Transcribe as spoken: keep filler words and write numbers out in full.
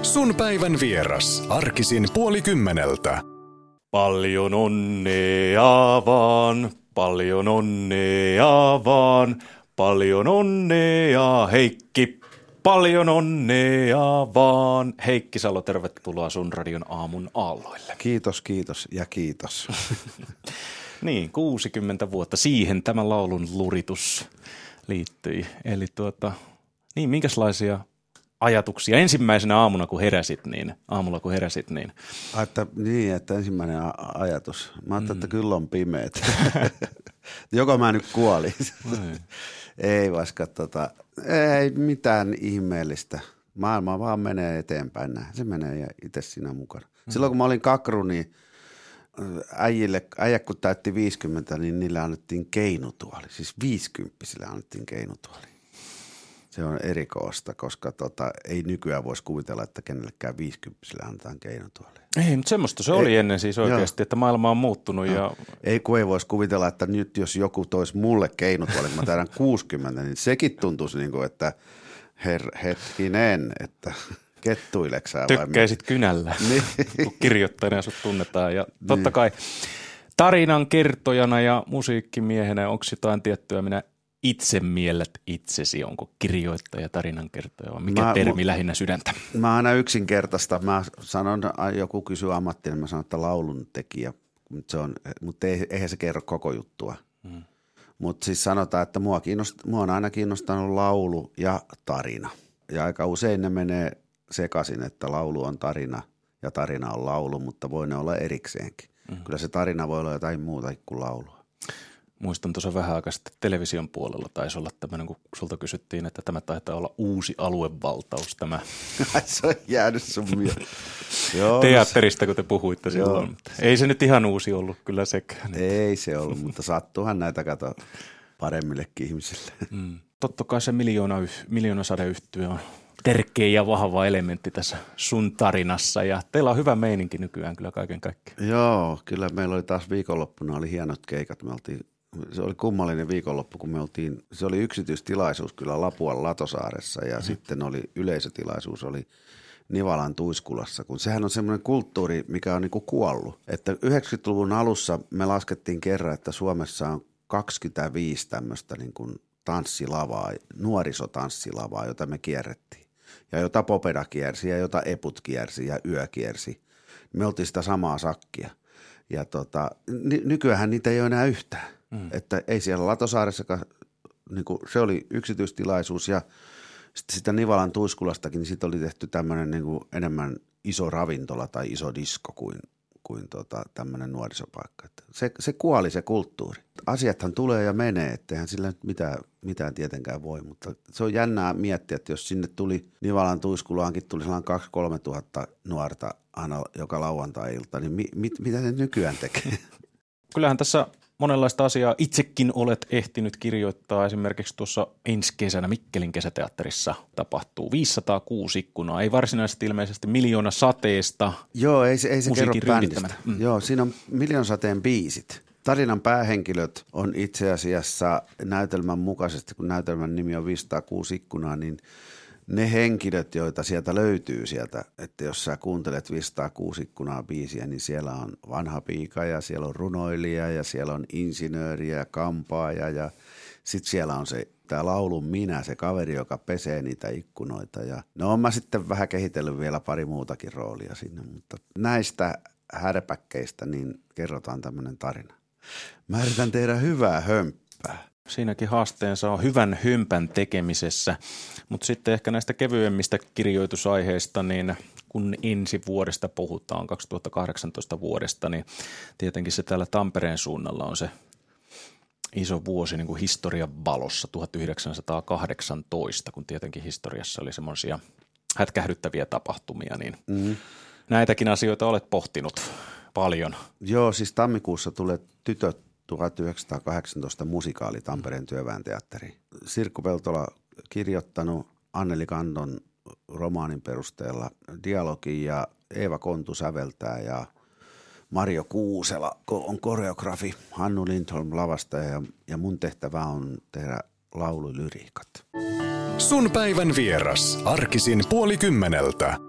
Sun päivän vieras. Arkisin puoli kymmeneltä. Paljon onnea vaan, paljon onnea vaan, paljon onnea Heikki, paljon onnea vaan. Heikki Salo, tervetuloa Sun Radion aamun aalloille. Kiitos, kiitos ja kiitos. Niin, kuusikymmentä vuotta siihen tämän laulun luritus liittyi. Eli tuota, niin minkälaisia ajatuksia ensimmäisenä aamuna kun heräsit, niin aamulla kun heräsit, niin. Että, niin, että ensimmäinen a- ajatus. Mä ajattelin, mm. että kyllä on pimeät. Joko mä nyt kuolin. Ei vaikka tota, ei mitään ihmeellistä. Maailma vaan menee eteenpäin näin. Se menee ja itse siinä mukana. Mm. Silloin kun mä olin kakru, niin äijille, äijä kun täytti viisikymmentä, niin niille annettiin keinutuoli. Siis viisikymppisille annettiin keinutuoli. Se on erikoista, koska tota, ei nykyään voisi kuvitella, että kenellekään viisikymppisille annetaan keinutuoli. Ei, mutta semmoista se oli ei, ennen siis oikeasti, joo. Että maailma on muuttunut. No, ja ei, kun ei voisi kuvitella, että nyt jos joku toisi mulle keinutuoli, kun mä täydän kuusikymmentä, niin sekin tuntuisi niin kuin, että her, hetkinen, että kettuileksää vai tykkäisit kynällä, niin. Kun kirjoittajana sut tunnetaan. Ja totta kai tarinan kertojana ja musiikkimiehenä, onko jotain tiettyä, minä itse miellät itsesi, onko kirjoittaja, tarinankertoja vai mikä mä, termi mu, lähinnä sydäntä? Mä aina yksinkertaista. Mä sanon, joku kysyy ammattina, mä sanon, että lauluntekijä, mutta, se on, mutta ei, eihän se kerro koko juttua. Hmm. Mutta siis sanotaan, että mua, kiinnost, mua on aina kiinnostanut laulu ja tarina. Ja aika usein ne menee sekaisin, että laulu on tarina ja tarina on laulu, mutta voi ne olla erikseenkin. Hmm. Kyllä se tarina voi olla jotain muuta kuin laulua. Muistan tuossa vähän aikaa sitten television puolella taisi olla tämmöinen, kun sulta kysyttiin, että tämä taitaa olla uusi aluevaltaus tämä. Se on jäänyt sun mieleen. Teatterista, kun te puhuitte silloin. Ei se nyt ihan uusi ollut kyllä sekään. Ei se ollut, mutta sattuuhan näitä kato paremmillekin ihmisille. Mm. Totta kai se miljoona, miljoonasadeyhtye on tärkeä ja vahva elementti tässä sun tarinassa ja teillä on hyvä meininki nykyään kyllä kaiken kaikkiaan. Joo, kyllä meillä oli taas viikonloppuna oli hienot keikat. Me oltiin, se oli kummallinen viikonloppu, kun me oltiin, se oli yksityistilaisuus kyllä Lapuan Latosaaressa ja mm-hmm. sitten oli yleisötilaisuus, oli Nivalan Tuiskulassa, kun sehän on semmoinen kulttuuri, mikä on niinku kuollut. Että yhdeksänkymmentäluvun alussa me laskettiin kerran, että Suomessa on kaksikymmentäviisi tämmöistä niin kuin tanssilavaa, nuorisotanssilavaa, jota me kierrettiin. Ja jota Popeda kiersi ja jota Eput kiersi ja Yö kiersi. Me oltiin sitä samaa sakkia. Ja tota, ny- nykyään niitä ei ole enää yhtään. Mm. Että ei siellä Latosaaressakaan, niin kuin se oli yksityistilaisuus ja sitten sitä Nivalan Tuiskulastakin, niin siitä oli tehty tämmöinen niin kuin enemmän iso ravintola tai iso disko kuin, kuin tota, tämmöinen nuorisopaikka. Että se, se kuoli se kulttuuri. Asiathan tulee ja menee, etteihän sillä nyt mitään, mitään tietenkään voi, mutta se on jännää miettiä, että jos sinne tuli Nivalan Tuiskulaankin tuli sellainen kaksi kolme tuhatta nuorta aina joka lauantai-ilta, niin mi, mit, mitä ne nykyään tekee? Kyllähän tässä monenlaista asiaa itsekin olet ehtinyt kirjoittaa. Esimerkiksi tuossa ensi kesänä Mikkelin kesäteatterissa tapahtuu viisisataakuusi ikkunaa. Ei varsinaisesti ilmeisesti Miljoona sateesta. Joo, ei se, ei se kerro bändistä. Mm. Joo, siinä on Miljoona sateen biisit. Tarinan päähenkilöt on itse asiassa näytelmän mukaisesti, kun näytelmän nimi on viisisataakuusi ikkunaa, niin ne henkilöt, joita sieltä löytyy sieltä, että jos sä kuuntelet viisisataakuusi ikkunaa biisiä, niin siellä on vanha piika ja siellä on runoilija ja siellä on insinööri ja kampaaja ja sitten siellä on se tämä laulun minä, se kaveri, joka pesee niitä ikkunoita. Ja no on mä sitten vähän kehitellyt vielä pari muutakin roolia sinne, mutta näistä härpäkkeistä niin kerrotaan tämmöinen tarina. Mä yritän tehdä hyvää hömppää. Siinäkin haasteensa on hyvän hömpän tekemisessä, mutta sitten ehkä näistä kevyemmistä kirjoitusaiheista, niin kun ensi vuodesta puhutaan, kaksituhattakahdeksantoista vuodesta, niin tietenkin se täällä Tampereen suunnalla on se iso vuosi niin kuin historian valossa tuhatyhdeksänsataakahdeksantoista, kun tietenkin historiassa oli semmoisia hätkähdyttäviä tapahtumia, niin mm. näitäkin asioita olet pohtinut paljon. Joo, siis tammikuussa tulee Tytöt tuhatyhdeksänsataakahdeksantoista musikaali Tampereen työväen teatteriin. Sirkku Peltola kirjoittanut Anneli Kandon romaanin perusteella dialogin ja Eeva Kontu säveltää ja Marjo Kuusela on koreografi, Hannu Lindholm lavastaja ja, ja mun tehtävä on tehdä laululyriikat. Sun päivän vieras, arkisin puoli kymmeneltä.